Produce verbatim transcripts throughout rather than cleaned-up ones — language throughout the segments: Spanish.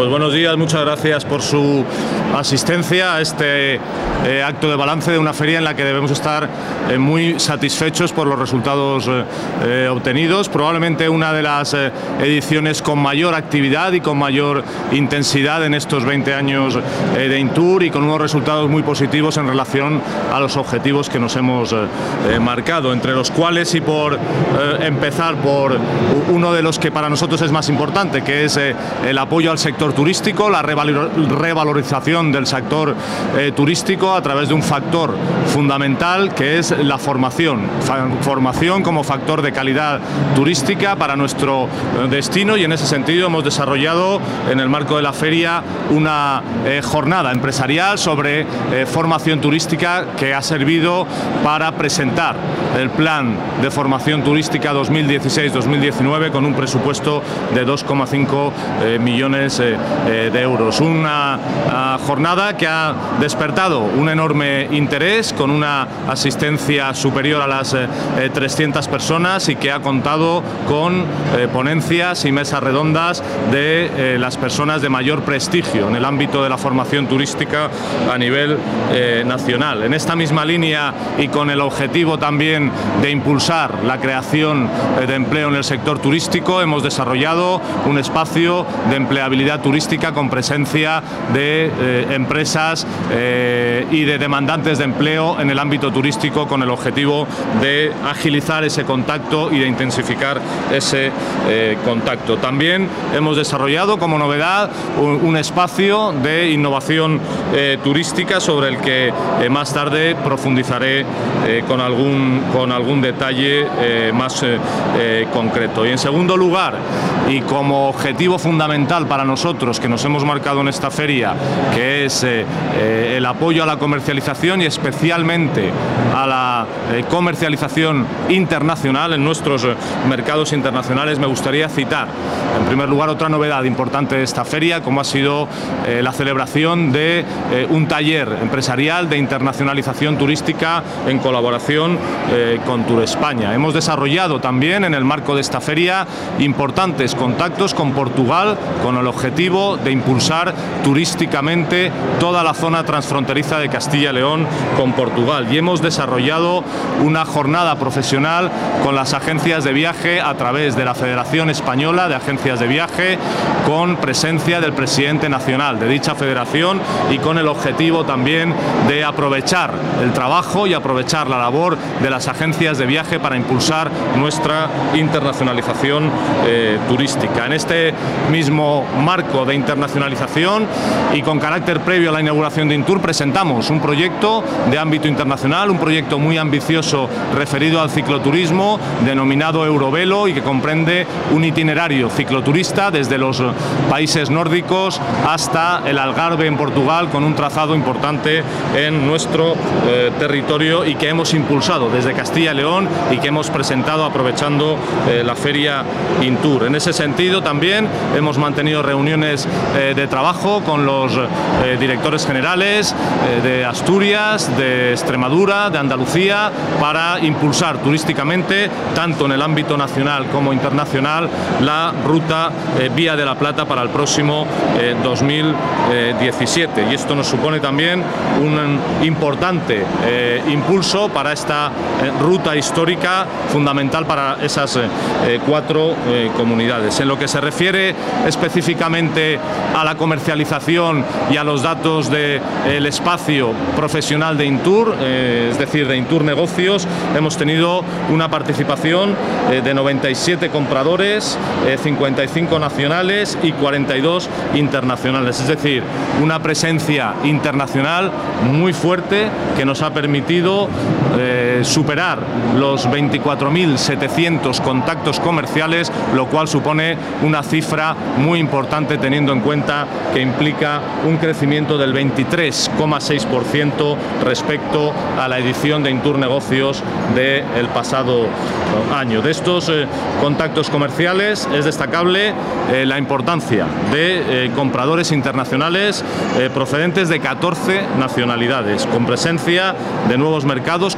pues buenos días, muchas gracias por su asistencia a este eh, acto de balance de una feria en la que debemos estar eh, muy satisfechos por los resultados eh, obtenidos. Probablemente una de las eh, ediciones con mayor actividad y con mayor intensidad en estos veinte años eh, de Intur, y con unos resultados muy positivos en relación a los objetivos que nos hemos eh, marcado, entre los cuales, y por eh, empezar por uno de los que para nosotros es más importante, que es eh, el apoyo al sector turístico, la revalorización del sector eh, turístico a través de un factor fundamental que es la formación, formación como factor de calidad turística para nuestro eh, destino, y en ese sentido hemos desarrollado en el marco de la feria una eh, jornada empresarial sobre eh, formación turística que ha servido para presentar el plan de formación turística dos mil dieciséis dos mil diecinueve con un presupuesto de dos coma cinco eh, millones eh, eh, de euros. Una uh, jornada que ha despertado un enorme interés, con una asistencia superior a las eh, trescientas personas, y que ha contado con eh, ponencias y mesas redondas de eh, las personas de mayor prestigio en el ámbito de la formación turística a nivel eh, nacional. En esta misma línea, y con el objetivo también de impulsar la creación eh, de empleo en el sector turístico, hemos desarrollado un espacio de empleabilidad turística con presencia de eh, empresas eh, y de demandantes de empleo en el ámbito turístico, con el objetivo de agilizar ese contacto y de intensificar ese eh, contacto. También hemos desarrollado como novedad un, un espacio de innovación eh, turística, sobre el que eh, más tarde profundizaré eh, con, algún, con algún detalle eh, más eh, eh, concreto. Y en segundo lugar, y como objetivo fundamental para nosotros que nos hemos marcado en esta feria, que es eh, eh, el apoyo a la comercialización, y especialmente a la eh, comercialización internacional en nuestros eh, mercados internacionales, me gustaría citar en primer lugar otra novedad importante de esta feria, como ha sido eh, la celebración de eh, un taller empresarial de internacionalización turística en colaboración eh, con Tour España. Hemos desarrollado también en el marco de esta feria importantes contactos con Portugal, con el objetivo de impulsar turísticamente toda la zona transfronteriza de Castilla y León con Portugal, y hemos desarrollado una jornada profesional con las agencias de viaje a través de la Federación Española de Agencias de Viaje, con presencia del presidente nacional de dicha federación, y con el objetivo también de aprovechar el trabajo y aprovechar la labor de las agencias de viaje para impulsar nuestra internacionalización eh, turística. En este mismo marco de internacionalización, y con carácter previo a la inauguración de Intur, presentamos un proyecto de ámbito internacional, un proyecto muy ambicioso referido al cicloturismo, denominado Eurovelo, y que comprende un itinerario cicloturista desde los países nórdicos hasta el Algarve en Portugal, con un trazado importante en nuestro eh, territorio, y que hemos impulsado desde Castilla y León y que hemos presentado aprovechando eh, la feria Intur. En ese sentido también hemos mantenido reuniones eh, de trabajo con los eh, directores generales eh, de Asturias, de Extremadura, de Andalucía, para impulsar turísticamente, tanto en el ámbito nacional como internacional, la ruta eh, Vía de la Plata para el próximo eh, dos mil diecisiete. Y esto nos supone también un importante eh, impulso para esta eh, ruta histórica fundamental para esas eh, cuatro eh, comunidades. En lo que se refiere específicamente a la comercialización y a los datos del de, espacio profesional de Intur, eh, es decir, de Intur Negocios, hemos tenido una participación eh, de noventa y siete compradores, eh, cincuenta y cinco nacionales y cuarenta y dos internacionales, es decir, una presencia internacional muy fuerte que nos ha permitido eh, superar los veinticuatro mil setecientos contactos comerciales, lo cual supone una cifra muy importante, teniendo en cuenta que implica un crecimiento del veintitrés coma seis por ciento respecto a la edición de Intur Negocios del pasado año. De estos eh, contactos comerciales es destacable eh, la importancia de eh, compradores internacionales eh, procedentes de catorce nacionalidades, con presencia de nuevos mercados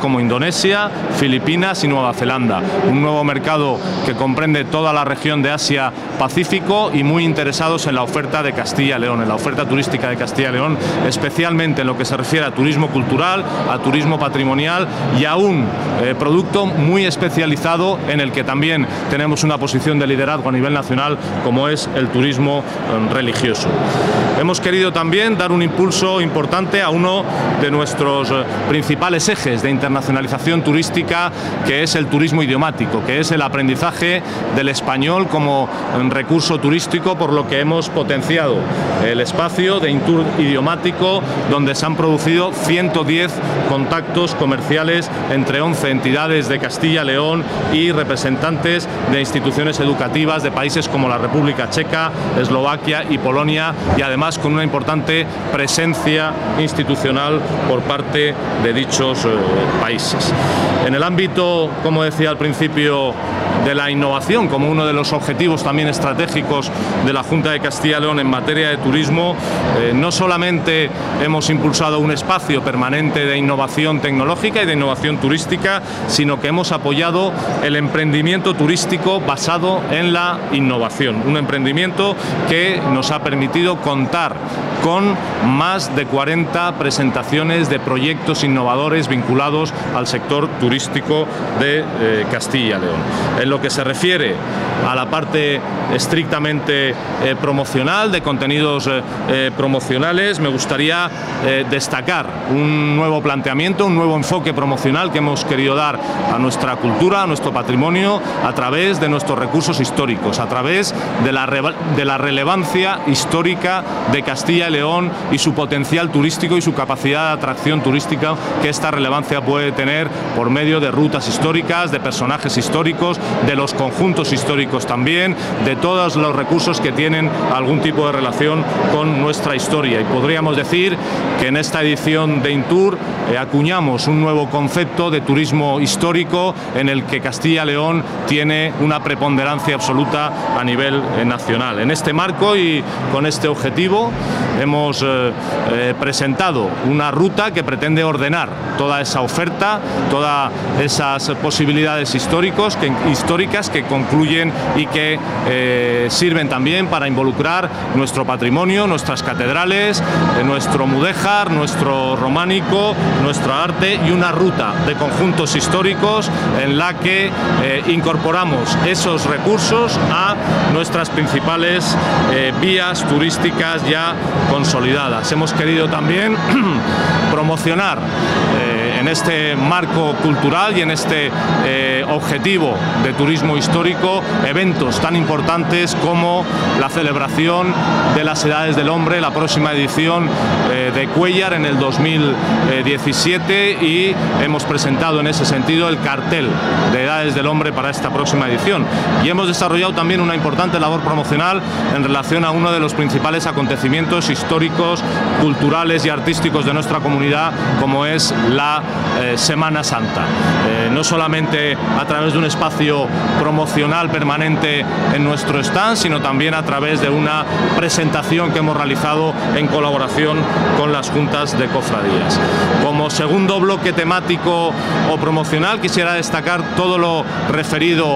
como Indonesia, Filipinas y Nueva Zelanda. Un nuevo mercado que comprende toda la región de Asia-Pacífico y muy interesados en la oferta de Castilla y León, en la oferta turística de Castilla y León, especialmente en lo que se refiere a turismo cultural, a turismo patrimonial y a un eh, producto muy especializado en el que también tenemos una posición de liderazgo a nivel nacional, como es el turismo eh, religioso. Hemos querido también dar un impulso importante a uno de nuestros eh, principales ejes de internacionalización turística, que es el turismo idiomático, que es el aprendizaje del español como eh, recurso turístico, por lo que hemos potenciado el espacio de Intur idiomático, donde se han producido ciento diez contactos comerciales entre once entidades de Castilla y León y representantes de instituciones educativas de países como la República Checa, Eslovaquia y Polonia, y además con una importante presencia institucional por parte de dichos eh, países. En el ámbito, como decía al principio, de la innovación, como uno de los objetivos también estratégicos de la Junta de Castilla y León en materia de turismo, eh, no solamente hemos impulsado un espacio permanente de innovación tecnológica y de innovación turística, sino que hemos apoyado el emprendimiento turístico basado en la innovación. Un emprendimiento que nos ha permitido contar con más de cuarenta presentaciones de proyectos innovadores vinculados al sector turístico de eh, Castilla y León. En lo que se refiere a la parte estrictamente eh, promocional, de contenidos eh, eh, promocionales, me gustaría eh, destacar un nuevo planteamiento, un nuevo enfoque promocional que hemos querido dar a nuestra cultura, a nuestro patrimonio, a través de nuestros recursos históricos, a través de la, de la relevancia histórica de Castilla y León y su potencial turístico y su capacidad de atracción turística que esta relevancia puede tener por medio de rutas históricas, de personajes históricos, de los conjuntos históricos también, de todos los recursos que tienen algún tipo de relación con nuestra historia. Y podríamos decir que en esta edición de Intur eh, acuñamos un nuevo concepto de turismo histórico en el que Castilla y León tiene una preponderancia absoluta a nivel eh, nacional. En este marco y con este objetivo hemos eh, eh, presentado una ruta que pretende ordenar toda esa oferta, todas esas posibilidades históricos, que, históricas que concluyen y que eh, sirven también para involucrar nuestro patrimonio, nuestras catedrales, eh, nuestro mudéjar, nuestro románico, nuestro arte y una ruta de conjuntos históricos en la que eh, incorporamos esos recursos a nuestras principales eh, vías turísticas ya consolidadas. Hemos querido también promocionar eh, en este marco cultural y en este eh, objetivo de turismo histórico eventos tan importantes como la celebración de las Edades del Hombre, la próxima edición eh, de Cuéllar en el dos mil diecisiete, y hemos presentado en ese sentido el cartel de Edades del Hombre para esta próxima edición. Y hemos desarrollado también una importante labor promocional en relación a uno de los principales acontecimientos históricos, culturales y artísticos de nuestra comunidad, como es la eh, Semana Santa. Eh, no solamente a través de un espacio promocional permanente en nuestro stand, sino también a través de una presentación que hemos realizado en colaboración con las juntas de cofradías. Como segundo bloque temático o promocional, quisiera destacar todo lo referido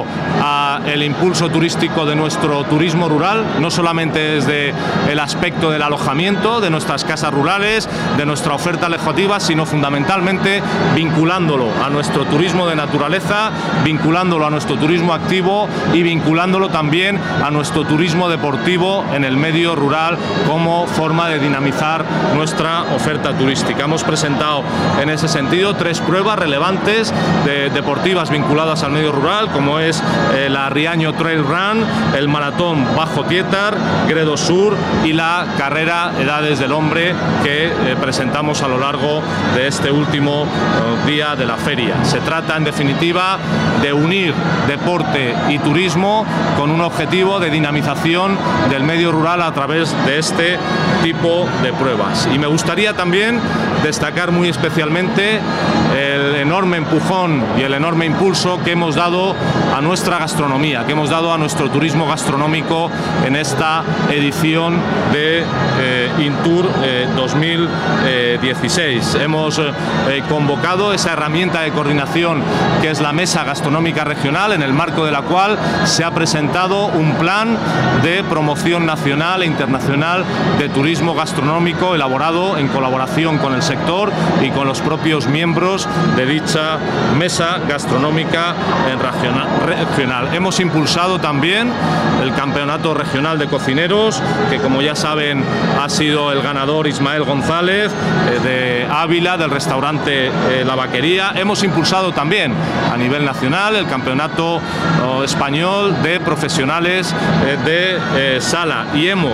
al impulso turístico de nuestro turismo rural, no solamente desde el aspecto del alojamiento, de nuestras casas rurales, de nuestra oferta alojativa, sino fundamentalmente vinculándolo a nuestro turismo de naturaleza, vinculándolo a nuestro turismo activo y vinculándolo también a nuestro turismo deportivo en el medio rural como forma de dinamizar nuestra oferta turística. Hemos presentado en ese sentido tres pruebas relevantes de, deportivas vinculadas al medio rural, como es eh, la Riaño Trail Run, el Maratón Bajo Tietar, Gredo Sur y la carrera Edades del Hombre que eh, presentamos a lo largo de este último eh, día de la feria. Se trata en definitiva de unir deporte y turismo con un objetivo de dinamización del medio rural a través de este tipo de pruebas. Y me gustaría también destacar muy especialmente el enorme empujón y el enorme impulso que hemos dado a nuestra gastronomía, que hemos dado a nuestro turismo gastronómico en esta edición de eh, Intur eh, dos mil dieciséis. Hemos eh, convocado esa herramienta de coordinación que es la Mesa Gastronómica Regional, en el marco de la cual se ha presentado un plan de promoción nacional e internacional de turismo gastronómico elaborado en colaboración con el sector y con los propios miembros de dicha Mesa Gastronómica Regional. Hemos impulsado también el Campeonato Regional de Cocineros, que como ya saben ha sido el ganador Ismael González eh, de Ávila, del restaurante eh, La Vaquería. Hemos impulsado también a nivel nacional el Campeonato oh, Español de Profesionales eh, de eh, Sala, y hemos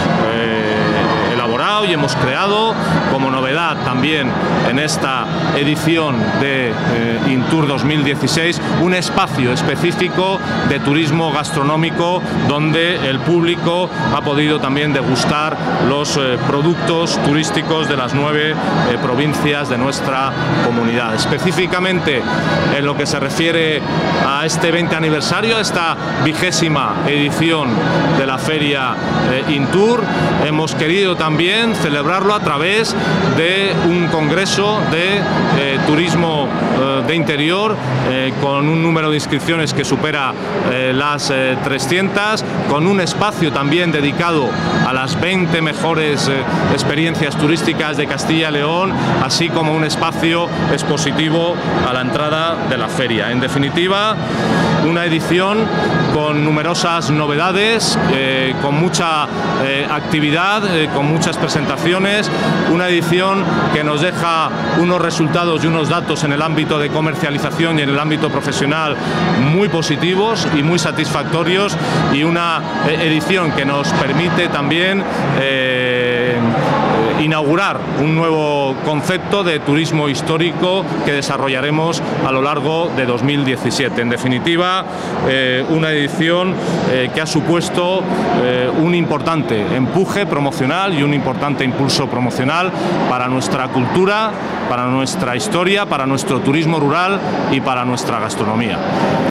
eh, elaborado y hemos creado como novedad también en esta edición de eh, Intour dos mil dieciséis un espacio específico de turismo gastronómico donde el público ha podido también degustar los eh, productos turísticos de las nueve eh, provincias de nuestra comunidad. Específicamente en lo que se refiere a este veinte aniversario, a esta vigésima edición de la Feria eh, Intour, hemos querido también celebrarlo a través de un congreso de eh, turismo eh, de interior eh, con un número de inscripciones que supera eh, las eh, trescientas, con un espacio también dedicado a las veinte mejores eh, experiencias turísticas de Castilla y León, así como un espacio expositivo a la entrada de la feria. En definitiva, una edición con numerosas novedades, eh, con mucha eh, actividad, eh, con muchas presentaciones, una edición que nos deja unos resultados y unos datos en el ámbito de comercialización y en el ámbito profesional muy positivos y muy satisfactorios, y una eh, edición que nos permite también eh, inaugurar un nuevo concepto de turismo histórico que desarrollaremos a lo largo de dos mil diecisiete. En definitiva, eh, una edición eh, que ha supuesto eh, un importante empuje promocional y un importante impulso promocional para nuestra cultura, para nuestra historia, para nuestro turismo rural y para nuestra gastronomía.